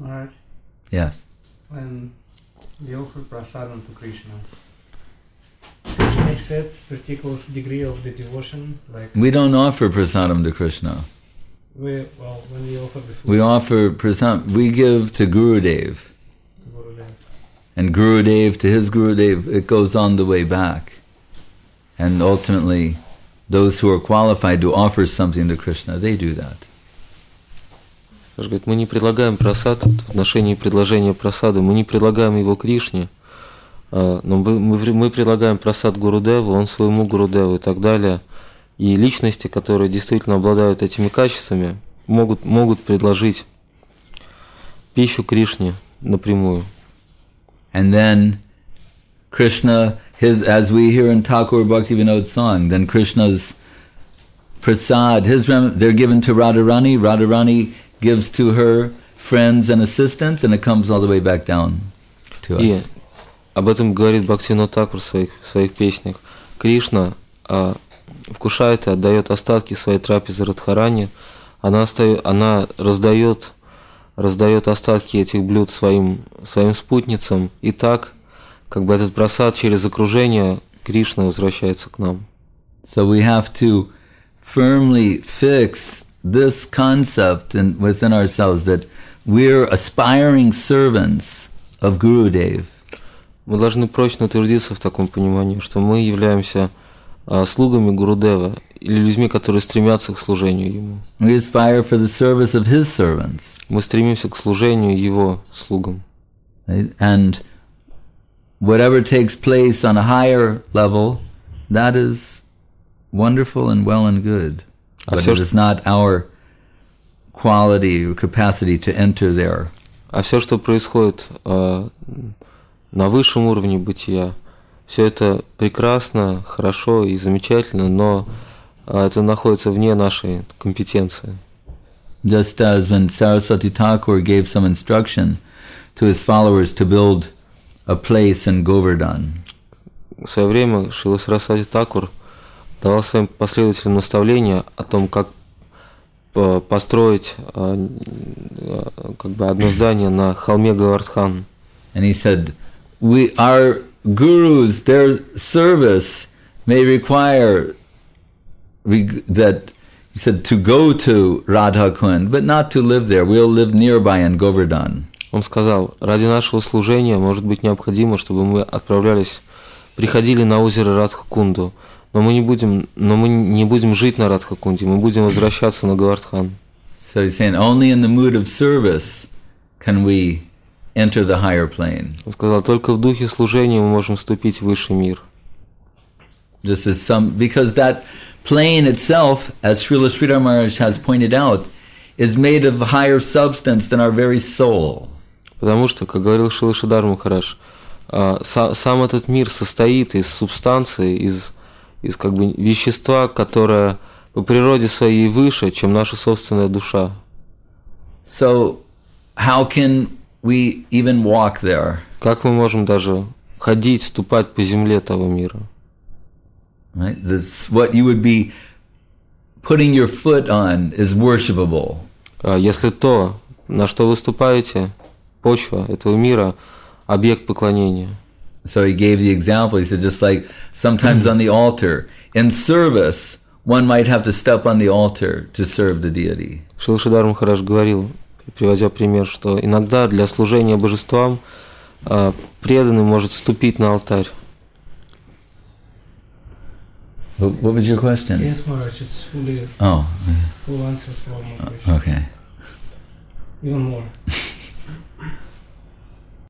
Alright. Yeah. When we offer prasadam to Krishna, Krishna accepts particular degree of the devotion, like We don't offer prasadam to Krishna. when we offer the food. We offer prasadam. We give to Gurudev. Gurudev. And Gurudev to his Gurudev, it goes on the way back. And ultimately, those who are qualified to offer something to Krishna, they do that. Говорит, мы не предлагаем прасад, в отношении предложения прасада, мы не предлагаем его Кришне, но мы предлагаем прасад Гурудеву, он своему Гурудеву и так далее. И личности, которые действительно обладают этими качествами, могут предложить пищу Кришне напрямую. And then Krishna, as we hear in Thakur Bhaktivinoda's song, then Krishna's prasad, they're given to Radharani. Radharani gives to her friends and assistants, and it comes all the way back down to us. И об этом говорит Бхактивинод Тхакур в своих песнях. Кришна вкушает и отдает остатки своей трапезы Радхарани. Она раздает остатки этих блюд своим спутницам. И так, как бы этот прасад через окружение Кришны возвращается к нам. So we have to firmly fix this concept within ourselves that we're aspiring servants of Gurudev. Мы должны прочно утвердиться в таком понимании, что мы являемся слугами Гурудева или людьми, которые стремятся к служению ему. We aspire for the service of his servants. Мы стремимся к служению его слугам. Right? And whatever takes place on a higher level, that is wonderful and well and good. But it is not our quality or capacity to enter there. А все, что происходит на высшем уровне бытия, все это прекрасно, хорошо и замечательно, но это находится вне нашей компетенции. Just as when Saraswati Thakur gave some instruction to his followers to build a place in Govardhan. В свое время Шрила Сарасвати Тхакур давал своим последователям наставления о том, как построить как бы одно здание на холме Говардхан. And he said, our gurus, their service may require that, he said, to go to Radha Kund, but not to live there. We'll live nearby in Govardhan. Он сказал, ради нашего служения может быть необходимо, чтобы мы приходили на озеро Радха-Кунду, но мы не будем жить на Радха-Кунде, мы будем возвращаться на Говардхан. So he's saying, only in the mood of service can we enter the higher plane. Он сказал, только в духе служения мы можем вступить в высший мир. Because that plane itself, as Srila Sridhar Maharaj has pointed out, is made of higher substance than our very soul. Потому что, как говорил Шрила Шридхар Махарадж, сам этот мир состоит из субстанции, из как бы вещества, которое по природе своей выше, чем наша собственная душа. So, how can we even walk there? Как мы можем даже ходить, ступать по земле того мира? Right? What you would be putting your foot on is worshipable. Если то, на что вы ступаете, почва этого мира, объект поклонения. So he gave the example, he said, just like sometimes on the altar, in service, one might have to step on the altar to serve the deity. Шрила Шридхар Махарадж говорил, приводя пример, что иногда для служения божествам преданный может ступить на алтарь. What was your question? Yes, Maharaj, it's full answer for my question. Okay. Even more.